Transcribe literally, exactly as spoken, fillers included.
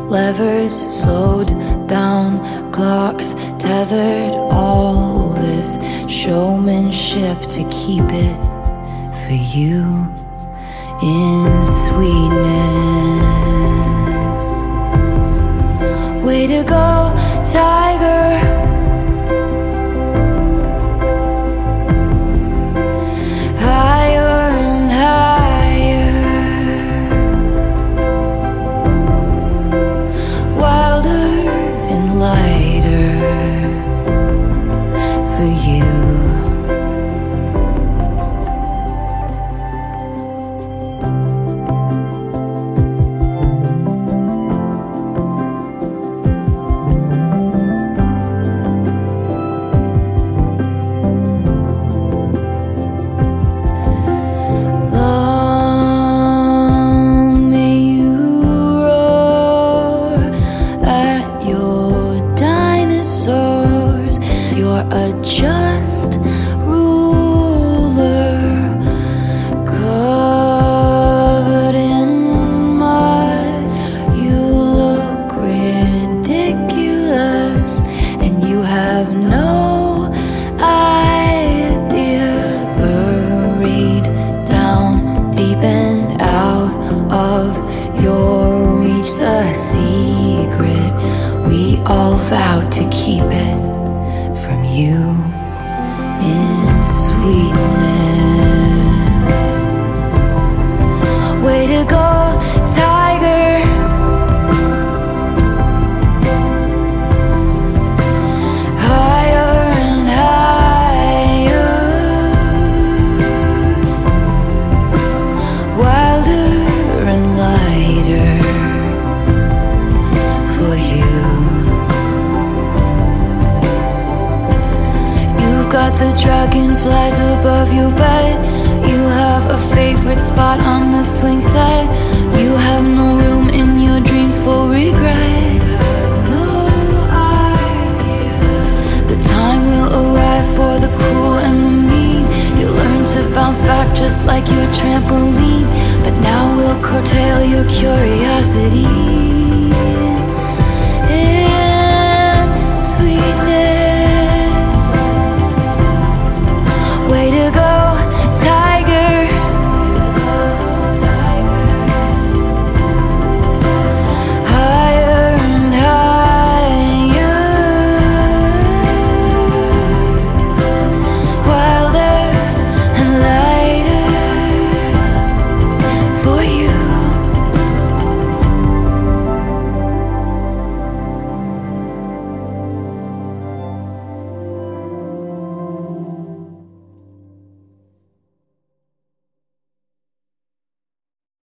levers slowed down, clocks tethered, all this showmanship to keep it for you in sweetness. Way to go, tiger. Higher and higher, wilder and lighter for you. A just ruler, covered in mud. You look ridiculous, and you have no idea. Buried down deep and out of your reach, the secret we all vowed to keep it from you in sweetness. Way to go, tiger. Higher and higher, wilder and lighter for you. Got the dragonflies above your bed. You have a favorite spot on the swing set. You have no room in your dreams for regrets. No idea. The time will arrive for the cruel and the mean. You learn to bounce back just like your trampoline, but now we'll curtail your curiosity and sweetness. Way to go.